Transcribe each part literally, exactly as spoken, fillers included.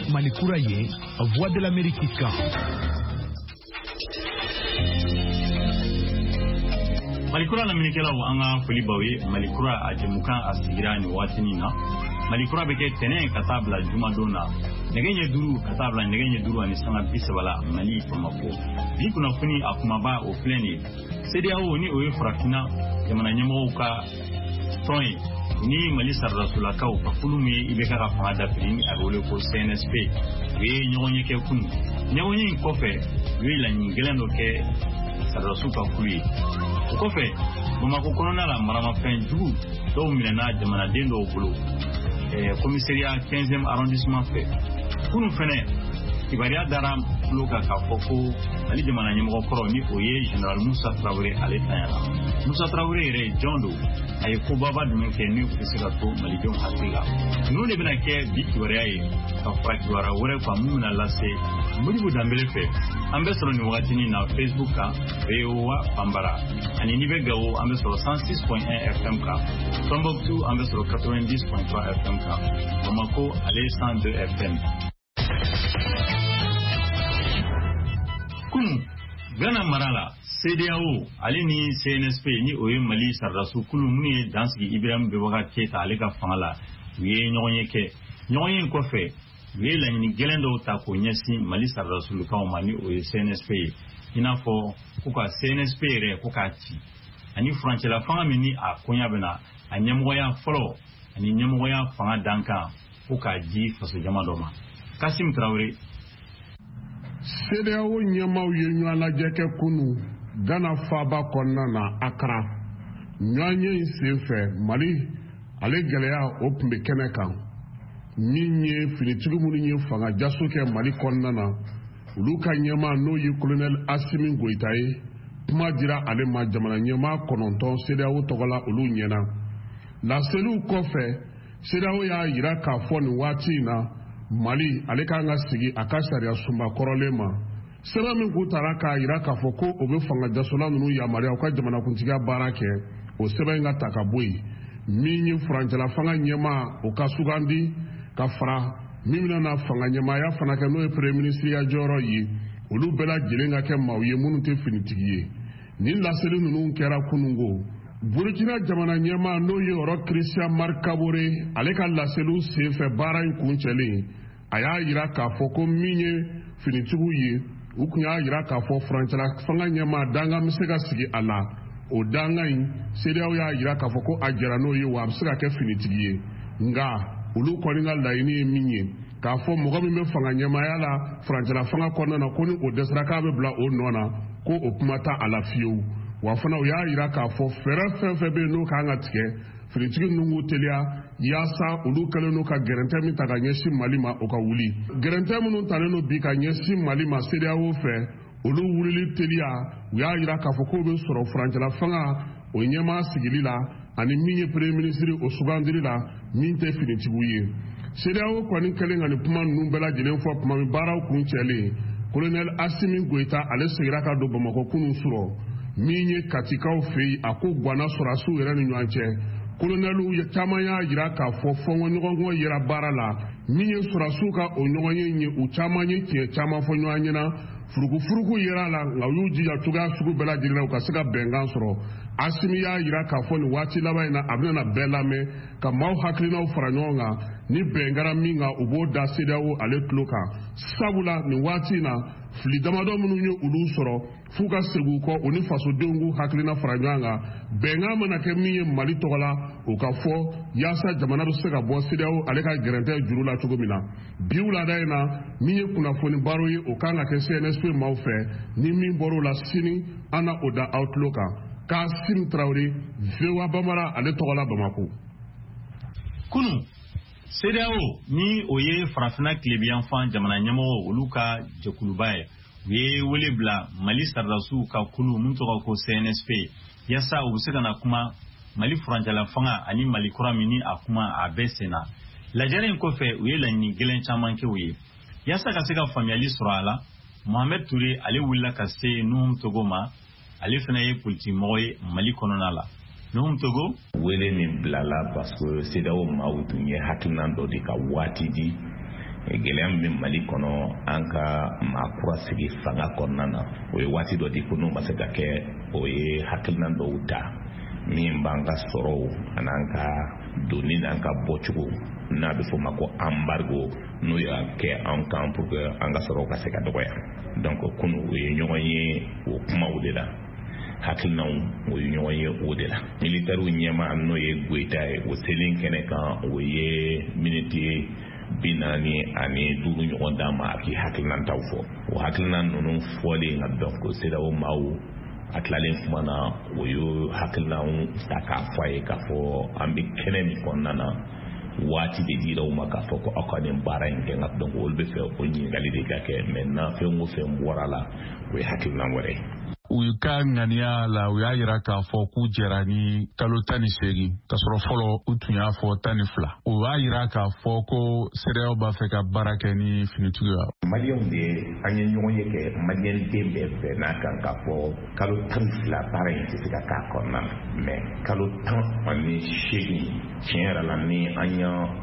Malikura ye, Voix de l'Amérique kan. Malikura na minikela wa anga folibawe Malikura ajemukan asigira ni watini na Malikura beke tene katabla jumadona negenye duru katabla negenye duru ani sanga bisabala mali Bamako bi kuna funi akumaba o pleni cdao ni oye frafina yamana nyemo ka toy ni mali sarrasula ka o fakulume ibeka ka fada prin arole ko C N S P we nyonye ke kun nyonye kofe we la nyingelendo ke sarrasuka kuli kofe Bamako kolona la marama fen jugu do milena jamana dendo bulu eh commissariat quinzième arrondissement fait kunu fene Ibaria daram loka ka foko ali jamana nyemo koro ni oye general Moussa Traoré ale tayala Moussa Traoré re jondo ay ko baba dum ke ni ko sika to mali jom hakila no le bina ke bi Ibaria yi ka fraki wara wore fa mumna lase muri bu dambele fe ambe solo ni wati ni na Facebook ka rewa pambara ani ni be gawo ambe solo cent six point un F M ka Tombouctou ambe solo quatre-vingt-dix point trois F M ka Bamako ale cent deux F M. Kunu Gana Marala cdao ali ni C N S P ni oye mali sarrasu kulu muni dansigi Ibrahim Boubacar Keita ale ka fangala wiye nyonye ke nyonye ko fe wiye la ni gelendo ta ko nyesi mali sarrasu lu kaw mani oye C N S P ina fo ko ka C N S P re ko ka ti ani franche la fanga mini a konya bena anyamgoya folo ani nyamgoya fanga danka ko ka ji faso jamadoma Kassim Traoré cdao nyamaw ye nyala jeke kunu Gana faba konna na Accra nyanye sefe mali ale geleya opmbe kenekan minye finitigu munye fanga jasuke mali konna na uluka nyama no ye colonel Assimi Goïtaye kuma dira ale ma jamana nyama kononton cdao togola ulu nyena la selu kofe cdao ya yira ka fo ni wati na Mali ale ka nga sigi akasharia sumba korolema sera min ku taraka ira ka foko obe fanga jasola nunu ya Maria ka jamana kuntiga barake o seba nga takabui minyi franjala fanga nyema o kasugandi ka fara mimina na fanga nyema ya fana ka no premier ministre ya joro yi olu bela jilenga ke mawye munu te finitigiye ni la selu nunu kera kunungo Burkina jamana nyema no ye oro Christian Markabore ale ka la selu sefe bara kunchele aya yira ka foko minye finitugu ye ukunya yira ka fo franchela fanga nyema danga misega sigi ala o danga yin cdao ya yira ka foko ajera no ye wa misega ke finitigiye nga ulu koninga laini minye ka fo mogo mi be fanga nyema yala franchela fanga konna na koni o desraka be bla o nona ko o kumata ala fiu wafana ya yira ka fo fere fefe be no ka ngatike finitigi nungu telia yasa ulu kale no ka gerente mi taga nyesi malima o ka wuli gerente mu tane no bi ka nyesi malima cdao fe ulu wuli telia ya yira ka fo ko be soro franchela fanga o nyema sigilila ani minye premier ministre o sugandilila minte finitigu ye cdao ko ni kale ngani puma numbela jelen fo puma mi baraw kun chele colonel Assimi Goïta ale segira ka do Bamako kunu suro minye katikaw fei ako gwana sorasu yera ni nyanche kolonelu ya chamanya yira ka fo fongo nyongo yira barala minye sorasu ka o nyongo nye u chamanye ke chama fo nyanyena furugu furugu yira la ngawuji ya tuga sugu bela jirina ka siga bengan soro Assimi ya yira ka fo ni wati laba na abna na belame ka maw haklina faranyonga ni bengara minga ubo da cdao ale kloka sabula ni wati na flidamado mununyo ulu soro fuka segu ko oni faso dengu haklina faranyanga benga mana ke miye mali togola o ka fo yasa jamana do sega bo cdao ale ka gerente jurula chogomina biula daina miye kuna foni baroye o kanga ke C N S P maufe ni min boro la sini ana oda outlooka Kassim Traoré vewa bamara ale togola Bamako kunu cdao ni oye farafina klebian fan jamana nyamo uluka jekulubaye we wole bla mali sarrasu ka kulu muntu ko C N S P yasa ubusega na kuma mali franjala fanga ani mali kuramini akuma abesena la jare ko fe we la ni gelen chaman ke we yasa ka sega familiali surala Mohamed Touré ale willa ka se num togoma ale fana ye politique moy mali kononala num togo wele min blala parce que cdao mawtu nye hakinan do de ka wati di gɛlɛya min Mali kɔnɔ an ka maakura sigi fanga kɔnɔna na o ye waati dɔ di ko n'o ma se ka kɛ o ye hakilina dɔw ta min b'an ka sɔrɔw an'an ka donni n'an ka bɔcogo n'a bɛ fɔ ma ko embargo n'o y'a kɛ an kan pour que an ka sɔrɔw ka se ka dɔgɔya donc kunu o ye ɲɔgɔn ye o kumaw de la hakilinaw o ye ɲɔgɔn ye o de la militaires ɲɛma n'o ye Goyita ye o selen kɛnɛ kan o ye miniti bi naani ani duuru ɲɔgɔn d'a ma a k'i hakilinantaw fɔ o hakilina ninnu fɔlen ka dɔn ko CEDEAO maaw a tilalen kuma na o ye hakilinaw ta k'a fɔ a ye k'a fɔ an bɛ kɛnɛ min kɔnɔna na waati de dira u ma k'a fɔ ko aw ka nin baara in kɛ nka donc olu bɛ fɛ o ɲininkali de ka kɛ maintenant fɛn o fɛn bɔra la o ye hakilina wɛrɛ ye. U ka ŋaniya la u y'a yira k'a fɔ k'u jɛra ni kalo tan ni seegin ka sɔrɔ fɔlɔ u tun y'a fɔ tan ni fila u b'a yira k'a fɔ ko CEDEAO b'a fɛ ka baara kɛ ni finitigiw ye. Maliyɛnw de an ye ɲɔgɔn ye kɛ maliyɛn den bɛɛ bɛɛ n'a kan k'a fɔ kalo tan ni fila baara in tɛ se ka k'a kɔnɔna na mais kalo tan ani seegin tiɲɛ yɛrɛ la ni an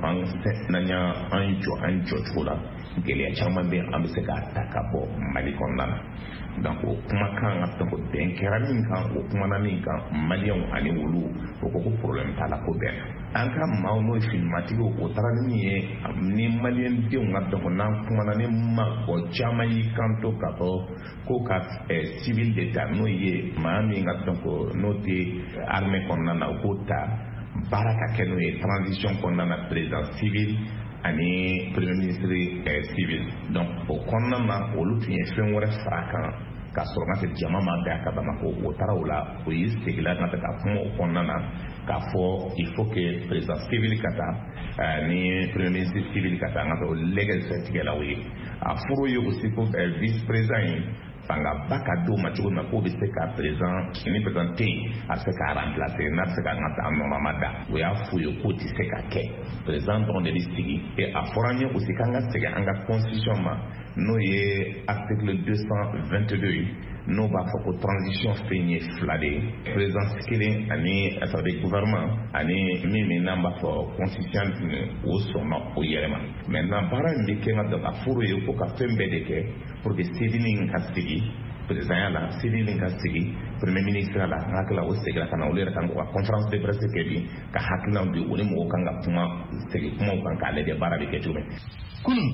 y'an an jɔ an jɔcogo la gɛlɛya caman bɛ an bɛ se k'a ta ka bɔ Mali kɔnɔna na donc o kumakan ka tɔgɔ bɛn kɛra min kan o kumana min kan maliyɛnw ani olu o ko ko problème t'a la ko bɛn an ka maaw n'o filimatigiw o taara ni min ye ni maliyɛn denw ka dɔgɔ n'an kumana ni ma o caman y'i kanto ka fɔ ko ka civil d'état n'o ye maa min ka dɔgɔ n'o tɛ armée kɔnɔna na o k'o ta baara ka kɛ n'o ye transition kɔnɔna na président civil ani premier ministre civil donc o kɔnɔna na olu tun ye fɛn wɛrɛ fara kan ka sɔrɔ ka se jama ma bɛɛ a ka Bamako o taara o la o ye segila ka ka kuma o kɔnɔna na k'a fɔ il faut que président civil ka taa ni premier ministre civil ka taa an ka o lɛgɛ sɛtigɛlaw ye a fɔra ye aussi ko vice président ye fangaba ka d'o ma cogo min na k'o bɛ se ka président ni président tɛ yen a bɛ se k'a remplacer n'a bɛ se ka an ka taa nɔnɔma da o y'a f'u ye k'o tɛ se ka kɛ président dɔrɔn de bɛ sigi et a fɔra an ye aussi k'an ka segin an ka constitution ma n'o ye article deux cent vingt-deux ye n'o b'a fɔ ko transition fɛn ye fila de ye président kelen ani ça veut dire gouvernement ani min min n'an b'a fɔ constitution o sɔnna o yɛrɛ ma maintenant baara in bɛ kɛ ka dɔn a fɔra ye ko ka fɛn bɛɛ de kɛ pour que civil ka sigi président la civil ka sigi premier ministre la n hakili la o seginna ka na olu yɛrɛ kan ka conférence de presse kɛ bi ka hakilinaw di o ni mɔgɔw kan ka kuma segi kumaw kan k'a lajɛ baara bɛ kɛ cogo min. Kunun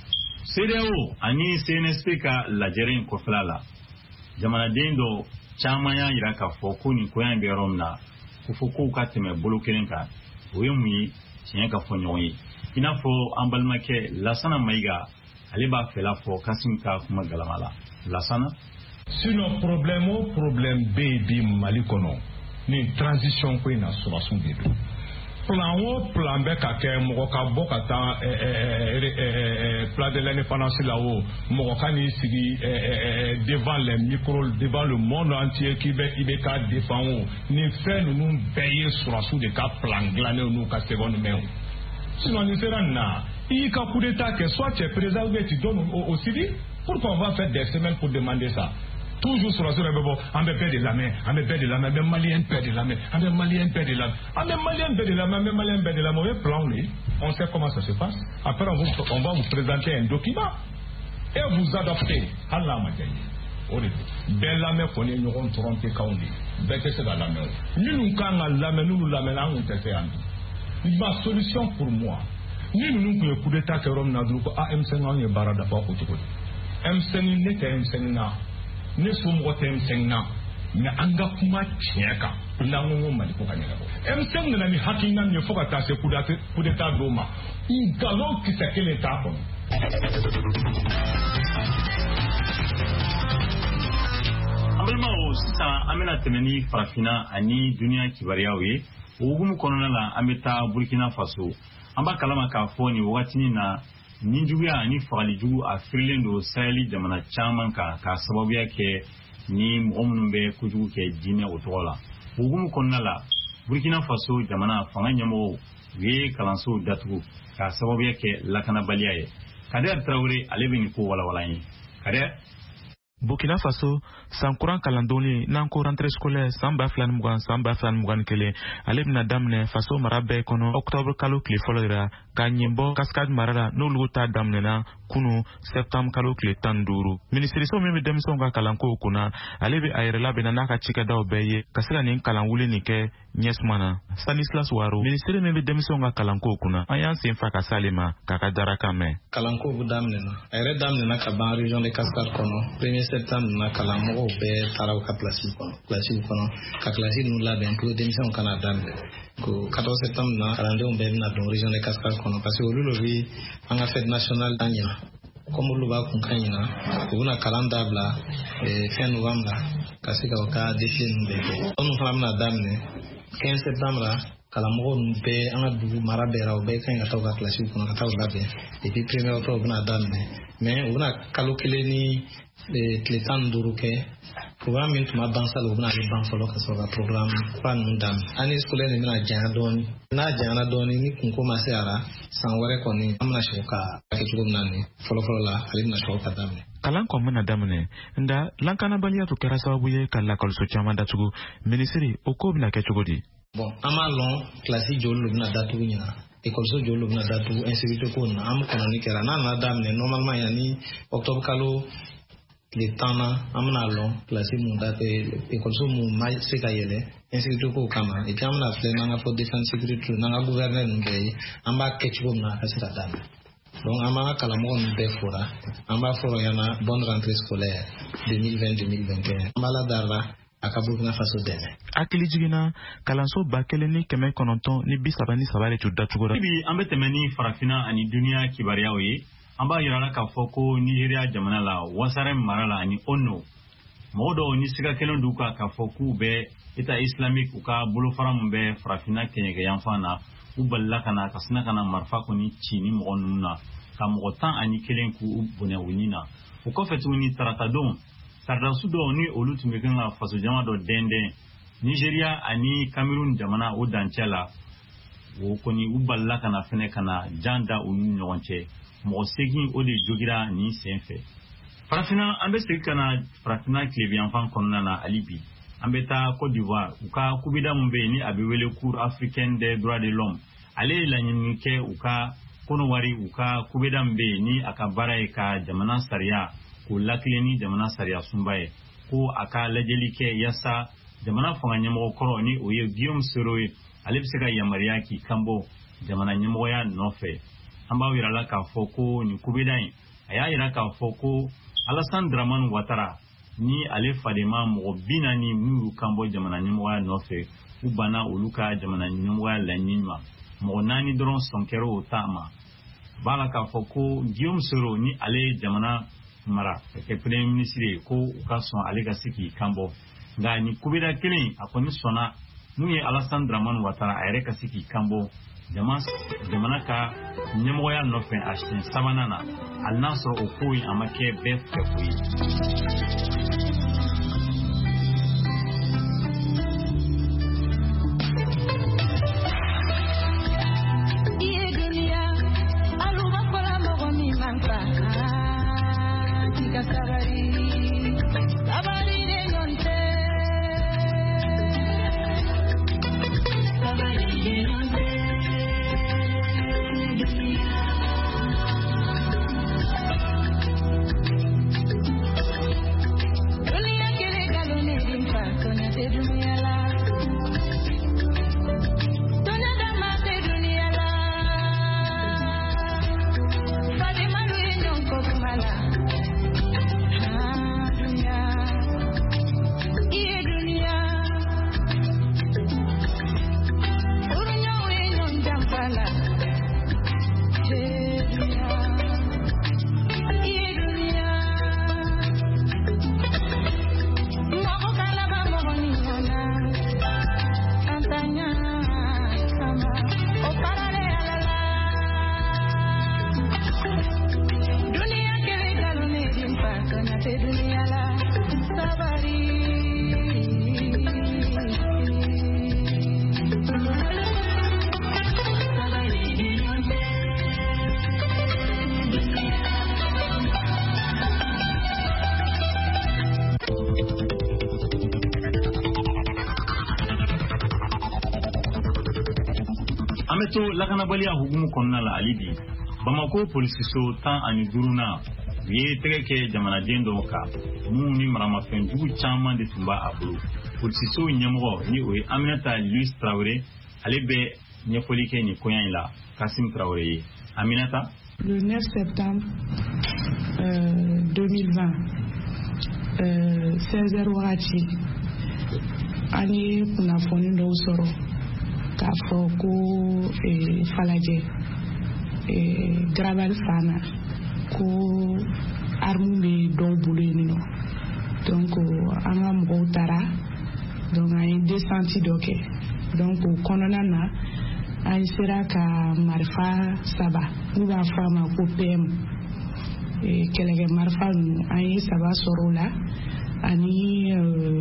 CEDEAO ani C N S P ka lajɛrɛ in kɔfɛla la jamanaden dɔ caman y'a yira k'a fɔ ko nin koya in bɛ yɔrɔ min na ko fɔ kow ka tɛmɛ bolo kelen kan o ye mun ye tiɲɛ ka fɔ ɲɔgɔn ye i n'a fɔ an balimakɛ Lasana Mayiga ale b'a fɛla fɔ Kasim ka kuma galama la Lasana. Sinon problème o problème bɛ yen bi Mali kɔnɔ ni transition ko in na sɔrɔsiw de don plan o plan bɛ ka kɛ mɔgɔ ka bɔ ka taa plan de l'indépendance la o mɔgɔ ka n'i sigi devant les micros devant le monde entier k'i bɛ i bɛ k'a défend o nin fɛn ninnu bɛɛ ye sɔrɔsiw de ka plan dilannen n'u ka seconde main o sinon nin sera nin na i y'i ka coup d'état kɛ soit tu es président ou bien tu donnes au civil pourquoi on va faire des semaines pour demander ça. Toujours sur la zone de on me paie de la main, on me paie de la main, même malien paie de la main, on me malien paie de la main, on me malien paie de la main, même malien paie de la main, plan lui, on sait comment ça se passe. Après on, vous, on va vous présenter un document et vous adoptez. Allah m'a dit. Ben la main qu'on est nous on trompe quand on dit. Ben que c'est dans la main. Nous nous quand la main nous la main on te fait un. Ma solution pour moi. Nous nous nous coup d'état que Rome n'a dit que A M cinq ans est barada pas au tout. M cinq n'est qu'un M cinq na. Ne sommes pas M cinq na. Mais an ga kuma tiɲɛ kan n'an ko Mali ko ka ɲɛnabɔ M cinq nana ni hakilina min ye fo ka taa se coup d'état dɔw ma nkalon kisɛ kelen t'a kɔnɔ. An balimaw sisan an bɛna tɛmɛ ni farafinna ani duniya kibaruyaw ye o hukumu kɔnɔna la an bɛ taa Burkina Faso an b'a kalama k'a fɔ nin wagatinin na nin juguya ani fagalijugu a firilen don Saheli jamana caman kan k'a sababuya kɛ ni mɔgɔ minnu bɛ kojugu kɛ diinɛ o tɔgɔ la o hukumu kɔnɔna la Burkina Faso jamana fanga ɲɛmɔgɔw u ye kalansow datugu k'a sababuya kɛ lakanabaliya ye Kader Traoré ale bɛ nin ko walawala ye Kader. Burkina Faso sankuran kalandoni n'an ko rentrée scolaire san ba fila ni mugan san ba fila ni mugan ni kelen ale bɛna daminɛ faso mara bɛɛ kɔnɔ octobre kalo tile fɔlɔ de la ka ɲɛbɔ Cascade mara la n'olu ta daminɛna kunu septembre kalo tile tan ni duuru minisiriso min bɛ denmisɛnw ka kalankow kunna ale bɛ a yɛrɛ labɛnna n'a ka cikɛdaw bɛɛ ye ka se ka nin kalan wuli nin kɛ ɲɛsuma na. Stanislas Waro minisiri min bɛ denmisɛnw ka kalankow kunna an y'an sen fa ka s'ale ma k'a ka daraka mɛn. Kalankow bɛ daminɛna a yɛrɛ daminɛna ka ban région de Cascade kɔnɔ premier septembre na kalanmɔgɔw bɛɛ taara u ka plasiw kɔnɔ plasiw kɔnɔ ka kilasi ninnu labɛn pour denmisɛnw kana daminɛ ko quatorze septembre na kalandenw bɛɛ bɛna don région de Cascade kɔnɔ parce que olu le bɛ an ka fête nationale ta ɲina comme olu b'a kun ka ɲina u bɛna kalan dabila fin novembre ka se ka u ka défilé ninnu bɛɛ kɛ olu fana bɛna daminɛ quinze septembre kalamɔgɔw ninnu bɛɛ an ka dugu mara bɛɛ ra u bɛɛ kan ka taa u ka kilasiw kɔnɔ ka taa u labɛn et puis premier octobre u bɛna daminɛ mais u bɛna kalo kelen ni tile tan ni duuru kɛ programme min tun ma ban sali u bɛna ale ban fɔlɔ ka sɔrɔ ka programme kura ninnu daminɛ année scolaire nin bɛna janya dɔɔni n'a janyana dɔɔni ni kunko ma se a la san wɛrɛ kɔni an bɛna sɔrɔ ka kɛ cogo min na nin fɔlɔfɔlɔ la ale bɛna sɔrɔ ka daminɛ. Kalan kɔn bɛna daminɛ nka lankanabaliya tun kɛra sababu ye ka lakɔliso caman datugu minisiri o ko bɛna kɛ cogo di. Bon an b'a lɔn kilasi joli lu bɛna datugu ɲina ekɔliso joli lu bɛna datugu insécurité ko na an bɛ kɔnɔni kɛra n'a nana daminɛ normalement yanni octobre kalo tile tan na an bɛna lɔn kilasi mun da ekɔliso mun ma se ka yɛlɛ insécurité ko kama et puis an bɛna filɛ n'an ka fɔ défense sécurité n'an ka gouverneur ninnu bɛɛ ye an b'a kɛ cogo min na a ka se ka daminɛ donc an b'an ka kalamɔgɔ ninnu bɛɛ fora an b'a fɔ ɲɛna bonne rentrée scolaire deux mille vingt deux mille vingt et un an b'a ladarila a ka Burkina Faso dɛmɛ. Hakili jiginna kalanso ba kelen ni kɛmɛ kɔnɔntɔn ni bi saba ni saba de tun datugura. Bi an bɛ tɛmɛ ni farafinna ani duniya kibaruyaw ye an b'a yirala k'a fɔ ko Nigeria jamana la Wasarɛ mara la ani Ono mɔgɔ dɔw ni siga kelen d'u kan k'a fɔ k'u bɛ État islamique u ka bolofara min bɛ farafinna kɛɲɛkɛ yanfan na u balila ka na ka sina ka na marifa kɔni ci ni mɔgɔ ninnu na ka mɔgɔ tan ani kelen k'u bonɛ u ni na o kɔfɛ tuguni tarata don sardasu dɔw ni olu tun bɛ kan ka faso jama dɔ dɛndɛn Nigeria ani Cameroun jamana o dancɛ la o kɔni u balila ka na fɛnɛ ka na jan da u ni ɲɔgɔn cɛ mɔgɔ segin o de jogira nin sen fɛ farafina an bɛ segin ka na farafina tilebiyanfan kɔnɔna na hali bi an bɛ taa Côte d'Ivoire u ka kubida min bɛ yen ni a bɛ wele Cour africaine des droits de l'homme ale ye laɲini kɛ u ka kɔnɔwari u ka kubida min bɛ yen ni a ka baara ye ka jamana sariya k'o lakilen ni jamana sariya sunba ye ko a ka lajɛli kɛ yaasa jamana fanga ɲɛmɔgɔ kɔrɔ ni o ye Guillaume Soro ye ale bɛ se ka yamaruya k'i kanbɔ jamana ɲɛmɔgɔya nɔfɛ an b'a yira la k'a fɔ ko nin kubida in a y'a yira k'a fɔ ko Alassane Dramane Ouattara ni ale fadema mɔgɔ bi naani minnu y'u kanbɔ jamana ɲɛmɔgɔya nɔfɛ u banna olu ka jamana ɲɛmɔgɔya laɲini ma mɔgɔ naani dɔrɔn sɔn kɛra o ta ma b'a la k'a fɔ ko Guillaume Soro ni ale ye jamana mara ka kɛ premier ministre ye ko u ka sɔn ale ka se k'i kanbɔ nka ni kubida kelen a kɔni sɔnna n'u ye Alassane Dramane Ouattara a yɛrɛ ka se k'i kanbɔ jamana ka ɲɛmɔgɔya nɔfɛ a siɲɛ sabanan na hali n'a sɔrɔ o ko in a ma kɛ bɛɛ fɛ ko ye. Really? ameto lakanabaliya hukumu kɔnɔna la ali bi Bamako polisiso tan ani duruna ye tɛgɛ kɛ jamanaden dɔw kan mun ni maramafɛn jugu caman de tun b'a a bolo polisiso ɲɛmɔgɔ ni o ye Aminata Louise Traoré ale bɛ ɲɛfɔli kɛ nin koɲa in la Kassim Traoré ye Aminata. Le neuf septembre euh, deux mille vingt euh, seize heures wagati an ye kunnafoni dɔw sɔrɔ k'a fɔ ko eh, Falajɛ eh, Garabali fana ko arme bɛ dɔw bolo yen nɔ donc an ka mɔgɔw taara donc an ye descente dɔ kɛ donc o kɔnɔna na an sera ka marifa saba n'u b'a fɔ a ma ko P M kɛlɛkɛ marifa ninnu an ye saba sɔrɔ o la ani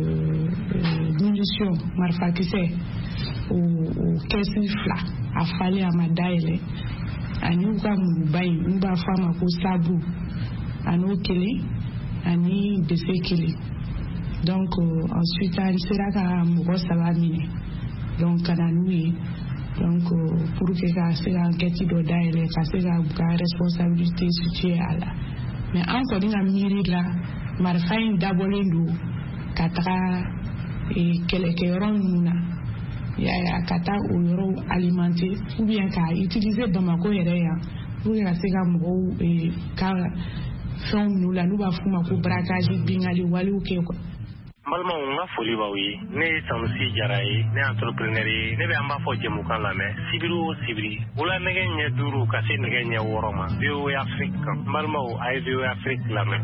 munition marifakisɛ o kɛsi fila a falen a ma dayɛlɛ ani u ka muruba in n'u b'a fɔ a ma ko sabu ani o kelen ani bese kelen donc ensuite an sera ka mɔgɔ saba minɛ donc ka na n'u ye donc pour que ka se ka enquête dɔ dayɛlɛ ka se ka ka responsabilité situer a la mais an kɔni ka miiri la marifa in dabɔlen don ka taga kɛlɛkɛyɔrɔ ninnu na yaya ka taa o yɔrɔ alimenter ou bien ka utiliser Bamako yɛrɛ yan pour que ka se ka mɔgɔw ka fɛnw ninnu la n'u b'a f'u ma ko braquage bingali walew kɛ quoi. Malma n ka foli b'aw ye ne ye Sanusi Jara ye ne entrepreneur ye ne bɛ an b'a fɔ jɛmukan lamɛn sibiri o sibiri wula nɛgɛ ɲɛ duuru ka se nɛgɛ ɲɛ wɔɔrɔ ma V O A Afrique kan balimaw a ye V O A Afrique lamɛn.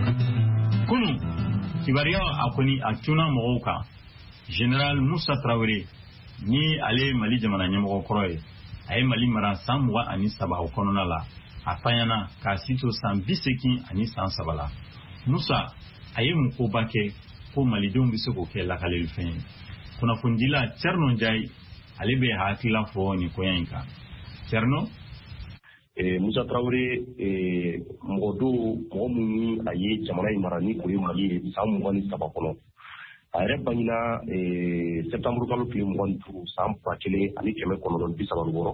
Kunu kibaruya a kɔni a cunna mɔgɔw kan Général Moussa Traoré ni ale Mali jamana ɲɛmɔgɔ kɔrɔ ye a ye Mali mara san mugan ani saba o kɔnɔna la a fanyana k'a si to san bi seegin ani san saba la Moussa a ye mun koba kɛ ko malidenw bɛ se k'o kɛ lakalelifɛn ye kunnafonidila Thierno Ndiaye ale bɛ hakilila fɔ nin koɲa in kan Thierno. Moussa Traoré mɔgɔ dɔw mɔgɔ minnu a ye jamana in mara ni o ye Mali ye san mugan ni saba kɔnɔ a yɛrɛ bangena septembre kalo tile mugan ni duuru san ba kelen ani kɛmɛ kɔnɔntɔn bi saba ni wɔɔrɔ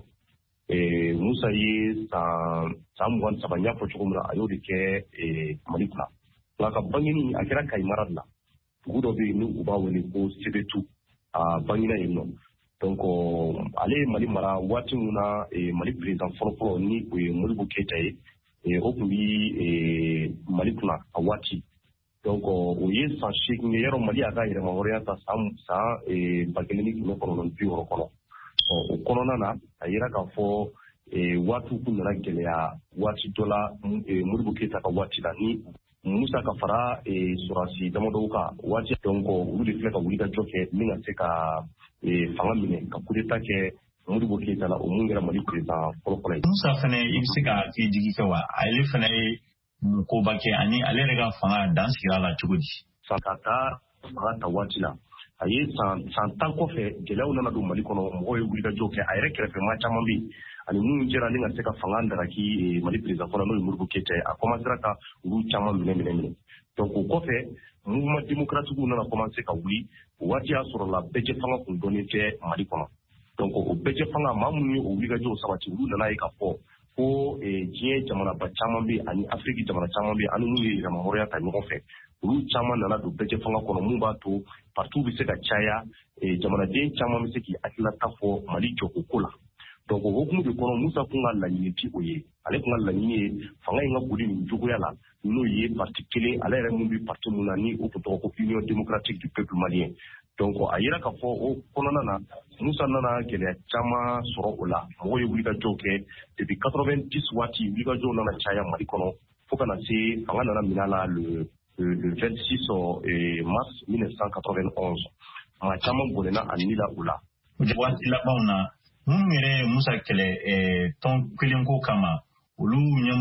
Moussa ye san mugan ni saba n y'a fɔ cogo min na a y'o de kɛ Mali kunna nka ka bangeni a kɛra Kayi mara de la dugu dɔ bɛ yen ni u b'a wele ko Sebetu a bangena yen nɔ donc ale ye Mali mara waati min na Mali président fɔlɔfɔlɔ ni o ye Modibo Keyita ye o tun bi Mali kunna a waati donc o ye san seegin ye yɔrɔ Mali y'a ka yɛrɛma hɔrɔnya ta san san ba kelen ni kɛmɛ kɔnɔntɔn bi wɔɔrɔ kɔnɔ o kɔnɔna na a yera k'a fɔ waatiw kun nana gɛlɛya waati dɔ la Modibo Keyita ka waati la ni Musa ka fara sɔrɔdasi damadɔw kan waati donc olu de filɛ ka wuli ka jɔ kɛ min ka se ka fanga minɛ ka coup d'état kɛ Modibo Keyita la o mun kɛra Mali président fɔlɔfɔlɔ ye. Musa fana i bɛ se ka k'i jigi kɛ wa ale fana ye mun koba kɛ ani ale yɛrɛ ka fanga dan sigira la cogo di. San ka taa fanga ta waati la a ye san san tan kɔfɛ gɛlɛyaw nana don Mali kɔnɔ mɔgɔw ye wuli ka jɔ kɛ a yɛrɛ kɛrɛfɛmaa caman bɛ yen ani minnu jɛra ni ka se ka fanga daraki Mali président fɔlɔ n'o ye Modibo Keyita ye a commencera ka olu caman minɛ minɛ minɛ donc o kɔfɛ mouvement démocratique nana commencer ka wuli o waati y'a sɔrɔ la bɛɛ fanga kun dɔnnen tɛ Mali kɔnɔ donc o bɛɛ fanga maa minnu ye o wuli ka jɔ sabati olu nana ye ka fɔ ko diɲɛ jamanaba caman bɛ ani Afrique jamana caman bɛ ani minnu ye yɛrɛma hɔrɔnya ta ɲɔgɔn fɛ olu caman nana don bɛɛ fanga kɔnɔ mun b'a to partout bɛ se ka caya jamanaden caman bɛ se k'i hakilinata fɔ Mali jɔko ko la donc o hukumu de kɔnɔ Musa kun ka laɲini ti o ye ale kun ka laɲini ye fanga in ka boli nin cogoya la n'o ye parti kelen ale yɛrɛ mun bɛ parti mun na ni o tun tɔgɔ ko Union démocratique du peuple malien donc a yera k'a fɔ o kɔnɔna na Musa nana gɛlɛya caman sɔrɔ o la mɔgɔw ye wulikajɔw kɛ depuis quatre-vingt-dix waati wulikajɔw nana caya Mali kɔnɔ fo kana se fanga nana minɛ a la le le vingt-six mars mille neuf cent quatre-vingt-onze maa caman bɔnɛna a ni la o la. waati labanw na minnu yɛrɛ Musa kɛlɛ tɔn kelen ko kama olu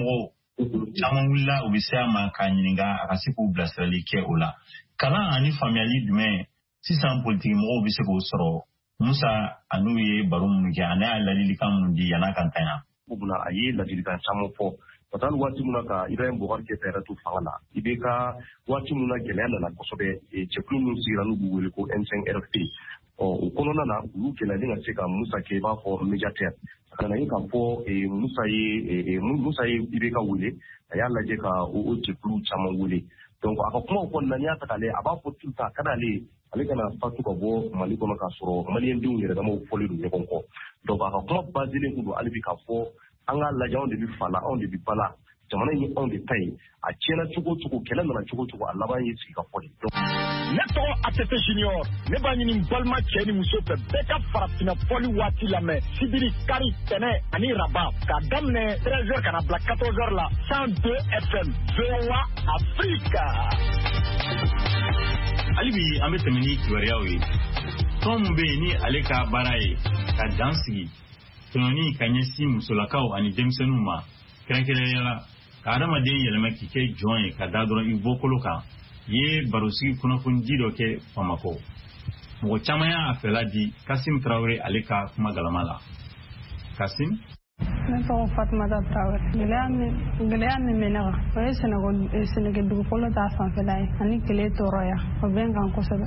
ɲɛmɔgɔ caman wulila u bɛ se a ma k'a ɲininka a ka se k'u bilasirali kɛ o la kalan ani faamuyali jumɛn sisan politiki mɔgɔw bɛ se k'o sɔrɔ Musa a n'u ye baro minnu kɛ a n'a ye ladilikan minnu di yan'a ka ntanya. a ye ladilikan caman fɔ ka taa waati min na ka Ibrahim Boubacar Keïta yɛrɛ to fanga la i bɛ ka waati min na gɛlɛya nana kosɛbɛ cɛkulu minnu sigira n'u b'u wele ko M cinq R P o kɔnɔna na olu kɛlɛ ni ka se ka Musa kɛ i b'a fɔ médiateur ka na ye k'a fɔ Musa ye Musa ye Ibeka wele a y'a lajɛ ka o jɛkulu caman wele donc a ka kumaw kɔnɔna n'i y'a ta k'a lajɛ a b'a fɔ tout le temps a ka d'ale ale kana fatu ka bɔ Mali kɔnɔ k'a sɔrɔ maliyɛndenw yɛrɛ damaw fɔlen don ɲɔgɔn kɔ donc a ka kuma baselen kun don hali bi k'a fɔ an k'a lajɛ anw de bɛ fa la anw de bɛ ba la jamana in ye anw de ta ye a tiɲɛna cogo cogo kɛlɛ nana cogo cogo a laban ye sigi ka fɔ de ne tɔgɔ Atete Junior ne b'a ɲini balima cɛ ni muso fɛ bɛɛ ka farafinna fɔli waati lamɛn sibiri kari tɛnɛ ani raba k'a daminɛ treize heures ka na bila quatorze heures la cent deux F M V O A Afrique. hali bi an bɛ tɛmɛ ni kibaruyaw ye tɔn min bɛ yen ni ale ka baara ye ka dan sigi tɔɲɔni ka ɲɛsin musolakaw ani denmisɛnninw ma kɛrɛnkɛrɛnnenya la ka adamaden yɛlɛma k'i kɛ jɔn ye ka da dɔrɔn i bɔkolo kan ye barosigi kunnafoni dɔ kɛ Bamako mɔgɔ caman y'a fɛla di Kasim Traoré ale ka kuma galama la. Kasim ne tɔgɔ Fatumata Traoré. Gɛlɛya min bɛ ne kan o ye Sɛnɛkɛ dugukolo ta fanfɛla ye ani kɛlɛ tɔɔrɔya o bɛ n kan kosɛbɛ.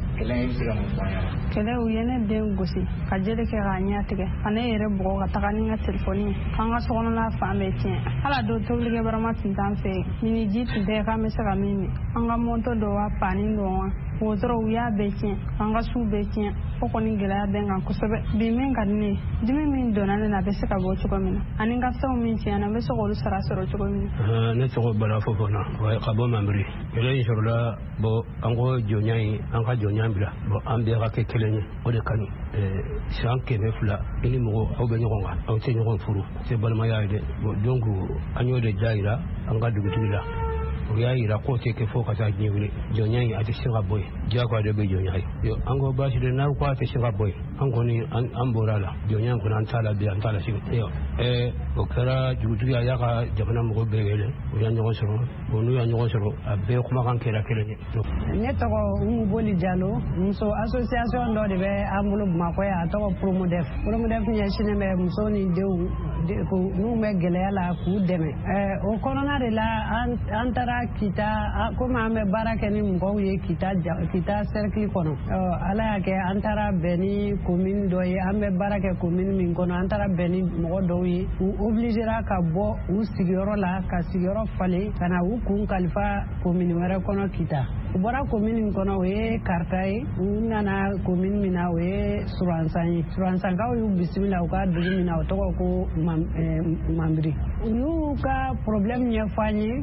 Kɛlɛ u ye ne den gosi ka jeli kɛ k'a ɲɛ tigɛ ka ne yɛrɛ bugɔ ka taga ni n ka telefɔni ye k'an ka sokɔnɔna fan bɛɛ tiɲɛ hala don tobilikɛbarama tun t'an fɛ yen miniji tun tɛ k'an bɛ se ka min min an ka moto dɔ wa panin dɔ wa wotoro u y'a bɛɛ tiɲɛ k'an ka su bɛɛ tiɲɛ o kɔni gɛlɛya bɛ n kan kosɛbɛ bi min ka di ne ye dimi min donna ne na a bɛ se ka bɔ cogo min na ani n ka fɛnw min tiɲɛna n bɛ se k'olu sara sɔrɔ cogo min na. Ne tɔgɔ Bala Fofana ka bɔ Mamiri kɛlɛ in sɔrɔla bon an ko jɔnya in an ka jɔnya bila bon an bɛɛ ka kɛ kelen ye o de ka ɲi san kɛmɛ fila i ni mɔgɔ aw bɛ ɲɔgɔn kan aw tɛ ɲɔgɔn furu se balimaya ye dɛ bon donc an y'o de ja yira an ka dugutigi la o y'a yira k'o tɛ kɛ fo ka taa diɲɛ wuli jɔnya in a tɛ se ka bɔ yen diyagoya de bɛ jɔnya ye an ko baasi de n'aw ko a tɛ se ka bɔ yen an kɔni an bɔra a la jɔnya in kɔni an t'a la bi an t'a la sigi ɛɛ o kɛra dugutigi a y'a ka jamana mɔgɔw bɛɛ wele u y'a ɲɔgɔn sɔrɔ bon n'u y'a ɲɔgɔn sɔrɔ a bɛɛ kumakan kɛra kelen ye. ne tɔgɔ Umu Boli Jalo muso association dɔ de bɛ an bolo Bamakɔ yan a tɔgɔ Promodef Promodef ɲɛsinnen bɛ muso ni denw n'u bɛ gɛlɛya la k'u dɛmɛ o kɔnɔna de la an taara Kita komi an bɛ baara kɛ ni mɔgɔw ye Kita Kita cercle kɔnɔ ala y'a kɛ an taara bɛn ni commune dɔ ye an bɛ baara kɛ commune min kɔnɔ an taara bɛn ni mɔgɔ dɔw ye u obligera ka bɔ u sigiyɔrɔ la ka sigiyɔrɔ falen ka na u kun kalifa commune wɛrɛ kɔnɔ Kita u bɔra commune min kɔnɔ o ye Karta ye u nana commune min na o ye Suransan ye Suransankaw y'u bisimila u ka dugu min na o tɔgɔ ko Mamiri u y'u ka problème ɲɛfɔ an ye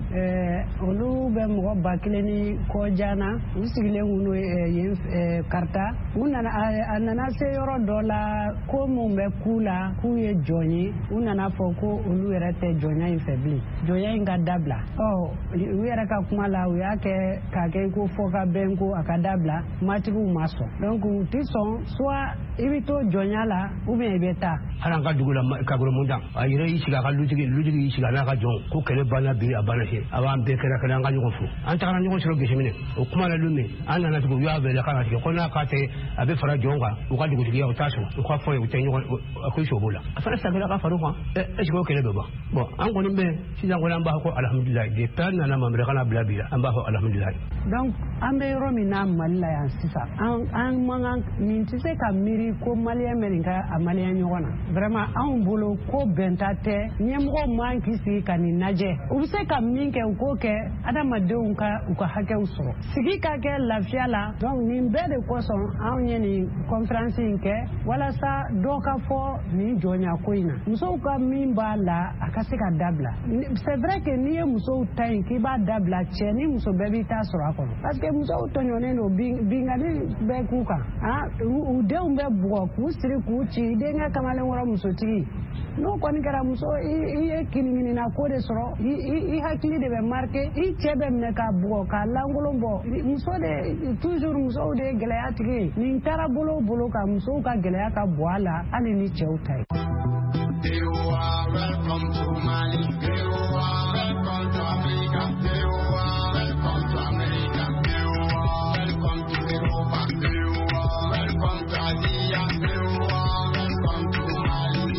olu bɛ mɔgɔ ba kelen ni kɔjan na u sigilen kun n'o yen Karta u nana a nana se yɔrɔ dɔ la ko mun bɛ k'u la k'u ye jɔn ye u nana fɔ ko olu yɛrɛ tɛ jɔnya in fɛ bilen jɔnya in ka dabila ɔ u yɛrɛ ka kuma la u y'a kɛ k'a kɛ ko fɔ ka bɛn ko a ka dabila matigiw ma sɔn donc u ti sɔn soit i bɛ to jɔnya la ou bien i bɛ taa. hali an ka dugu la Kaboromonda a yɛrɛ y'i sigi a ka lutigi lutigi y'i sigi a n'a ka jɔn ko kɛlɛ banna bi a banna se a b'an bɛɛ kɛra kɛlɛ an ka ɲɔgɔn fo an tagara ɲɔgɔn sɔrɔ gese minɛ o kuma la don min an nana tugu u y'a wele k'a ka tigɛ ko n'a k'a tɛ a bɛ fara jɔn kan u ka dugutigiya u t'a sɔn u ka fɔ ye u tɛ ɲɔgɔn a ko sobo la a fana sagara ka far'u kan ɛ est ce que o kɛlɛ bɛ ban bon an kɔni bɛ sisan kɔni an b'a fɔ ko alhamdulilayi depuis an nana Mamari kana bila bi la an b'a fɔ alhamdulilayi. donc an bɛ yɔrɔ min na Mali la yan sisan an an man nin tɛ se ka miiri ko maliyɛn bɛ nin ka a maliyɛn ɲɔgɔn na vraiment anw bolo ko bɛnta tɛ ɲɛmɔgɔw man k'i sigi ka nin lajɛ u bɛ se ka min kɛ u k'o kɛ adamadenw ka u ka hakɛw sɔrɔ sigi ka kɛ lafiya la donc nin bɛɛ de kosɔn anw ye nin conférence in kɛ walasa dɔ ka fɔ nin jɔnya ko in na musow ka min b'a la a ka se ka dabila c'est vrai que n'i ye musow ta in k'i b'a dabila cɛ ni muso bɛɛ b'i ta sɔrɔ a kɔnɔ parce que musow tɔɲɔnen don binkani bɛ k'u kan u denw bɛ bugɔ k'u siri k'u ci denkɛ kamalenkɔrɔ musotigi n'o kɔni kɛra muso i ye kiniminina ko de sɔrɔ i hakili de bɛ marqué i cɛ bɛ minɛ k'a bugɔ k'a lankolon bɔ muso de toujours musow de ye gɛlɛya tigi ye nin taara bolo bolo kan musow ka gɛlɛya ka bɔ a la hali ni cɛw ta ye. Welcome to Mali. Welcome to America. Welcome to America. Welcome to Europa. Welcome to Asia. Welcome to Mali.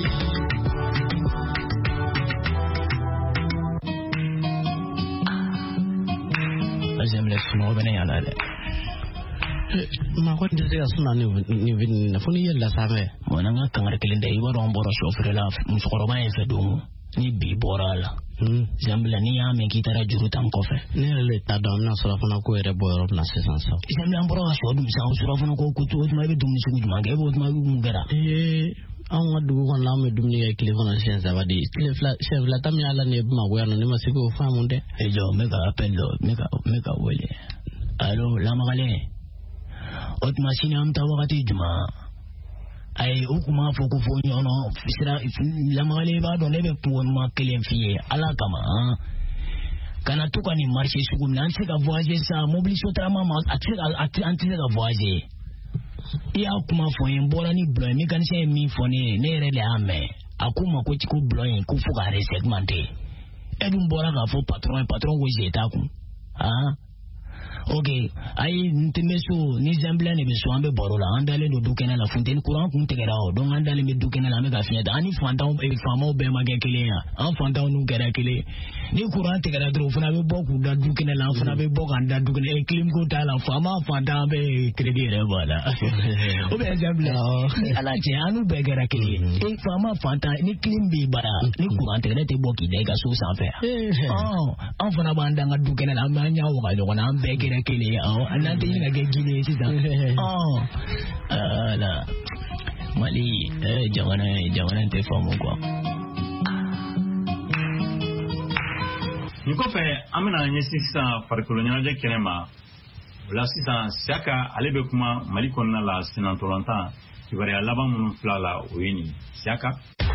J'aime les films revenez à la ma ko ndese ga suna ni ni vin na funi yella sabe mona nga kangare kelende iwa ron boro chauffeur la msokoro ba efe do ni bi borala hmm zambla ni ya me kitara juru tan kofe ne le ta do na sura funa ko ere boyo na sesan so zambla amboro so dum sa sura funa ko kutu ma be dum ni sugu ma ge bo ma bu ngara eh an wa dugu kon la me dum ni ke telefone sen sa ba di telefla chef la tam ya la ne ma go ya no ni ma siko famunde e jo me ga appel do me ga me ga wele allo la magale ot machine am ta wakati juma ay ukuma foko fonyo no fisira la magale ba do lebe ko ma kelen fiye ala kama kana tuka ni marché sugu nan se ga voyager sa mobilisation trama ma ati anti ga voyager ya kuma fonyo bora ni bloy mécanicien mi fone ne rele ame akuma ko ti ko bloy ko fuka resegmenté edum bora ga fo patron patron wo jeta ku ah okay ay ntemeso ni zambla ne beso ambe borola andale do dukena la fontaine courant kun tegera o don andale me dukena la me ga fiata ani fanta e famo be magekele ya an fanta nu gera kele ni courant tegera dro funa be boku da dukena la funa be boka da dukena e clim ko ta la fama fanta be credit re wala o be zambla ala je anu be gera kele e fama fanta ni clim be bara ni courant tegera te boki de ga so sa fe oh an fana banda ga dukena la ma nya o ga jo na be gera kele oh anante ina gegile sisa oh ala mali eh jawana jawana te fomo kwa niko fe amena nyesi sisa farikolonya de kenema la sisa saka alebe kuma mali konna la sinantolanta kibare alaba mun flala oyini saka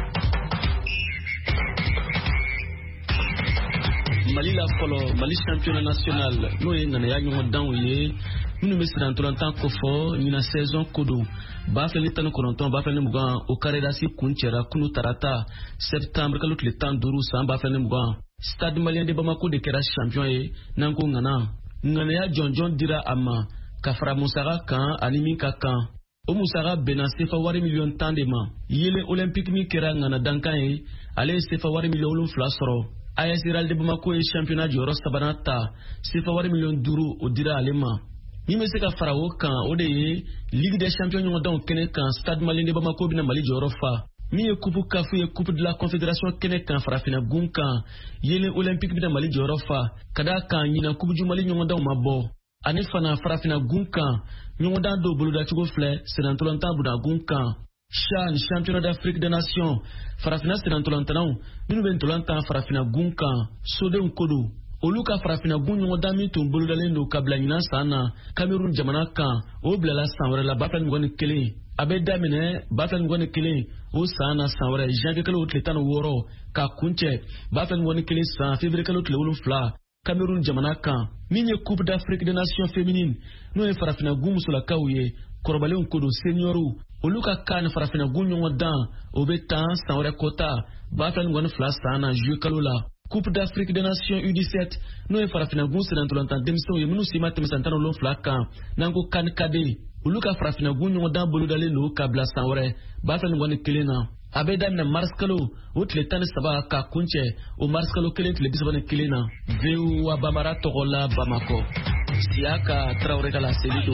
Mali la folo Mali championnat national no ye ngana ya nyo dan ye minu mesran tolantan ko fo ni na saison kodo ba fe ni tan koronton ba fe ni mugan o carrera si kunchera kunu tarata septembre kalu le tan duru sa ba fe ni mugan stade malien de Bamako de kera champion ye nango ngana ngana ya jonjon dira ama kafra musara kan animi ka kan o musara bena sefa wari million tan de ma yele olympique mi kera ngana dankan ye ale sefa wari million fla soro A S Real de Bamako e championnat du Euro Sabanata sefa wari million duru o dira alema mi me se ka farawo kan o de ye Ligue des Champions nyon don kene kan Stade Malien de Bamako bina Mali Euro fa mi e coupe kafu e coupe de la Confédération kene kan farafina gun kan yele Olympique bina Mali Euro fa kada kan yina coupe du Mali nyon don mabo ani fana farafina gun kan nyon dan do bolu da tigo fle senantolanta buda gun kan Chan championnat d'Afrique des Nations farafina senantolantanaw minu ben tolanta farafina gun kan sode nkodo oluka farafina gun nyon dami to bolu dalendo kabla nyina sana Cameroun jamana kan o blala sanwara la bafan ngoni kele abe damine bafan ngoni kele o sana sanwara janvier kalo tletano woro ka kunche bafan ngoni kele sa février kalo tlewulu fla Cameroun jamana kan minye coupe d'Afrique des Nations féminines no e farafina gun musula kawye korbale nkodo senioru oluka kan farafina gun nyon dan obetan sanwara kota bafan ngoni fla sana juillet kalo la Coupe d'Afrique des Nations U dix-sept no e farafina gun senantolanta demso ye minu sima temesantano lo flaka nango kan kade uluka farafina gun nyon dan bolu dale no kabla sanwara bafan ngoni kelena abeda na mars kalo o tletane saba ka kunche o mars kalo kele tle bisabane kelena veu wa bamara togola Bamako siaka Traoré kala selido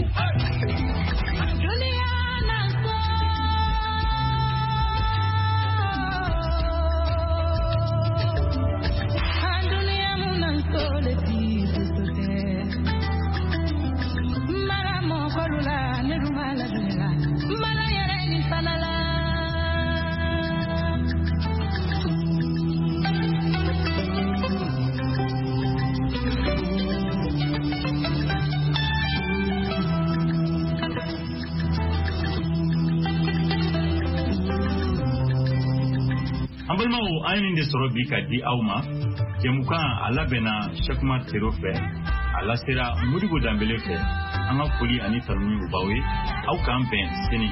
ayin de soro bi ka di awma jemuka ala bena shakma terofe ala sera mudigo dambele fe anga foli ani tarmi ubawe au kampe seni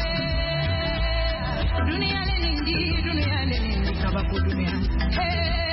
dunia le ndi dunia le ndi kabapo dunia hey